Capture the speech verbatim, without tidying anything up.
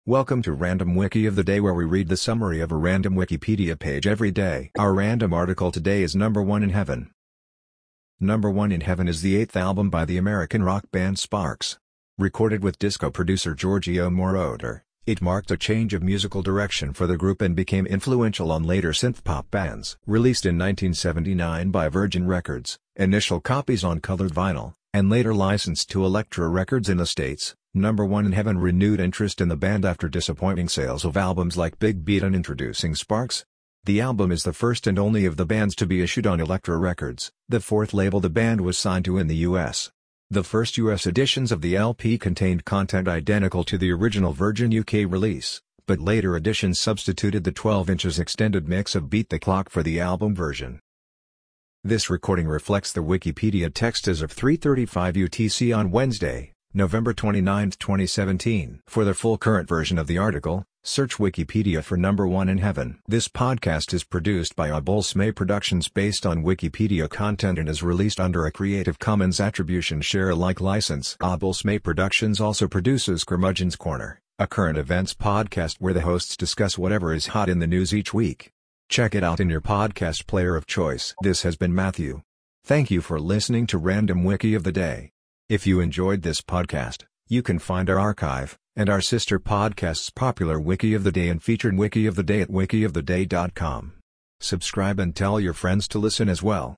Welcome to Random Wiki of the Day, where we read the summary of a random Wikipedia page every day. Our random article today is Number One in Heaven. Number One in Heaven is the eighth album by the American rock band Sparks. Recorded with disco producer Giorgio Moroder, it marked a change of musical direction for the group and became influential on later synthpop bands. Released in nineteen seventy-nine by Virgin Records, initial copies on colored vinyl, and later licensed to Elektra Records in the States, Number One in Heaven renewed interest in the band after disappointing sales of albums like Big Beat and Introducing Sparks. The album is the first and only of the bands to be issued on Elektra Records, the fourth label the band was signed to in the U S. The first U S editions of the L P contained content identical to the original Virgin U K release, but later editions substituted the twelve inches extended mix of Beat the Clock for the album version. This recording reflects the Wikipedia text as of three thirty-five U T C on Wednesday, November twenty-ninth, twenty seventeen. For the full current version of the article, search Wikipedia for Number One in Heaven. This podcast is produced by Abulsme Productions based on Wikipedia content and is released under a Creative Commons Attribution Share Alike license. Abulsme Productions also produces Curmudgeon's Corner, a current events podcast where the hosts discuss whatever is hot in the news each week. Check it out in your podcast player of choice. This has been Matthew. Thank you for listening to Random Wiki of the Day. If you enjoyed this podcast, you can find our archive, and our sister podcast's popular Wiki of the Day and featured Wiki of the Day at wiki of the day dot com. Subscribe and tell your friends to listen as well.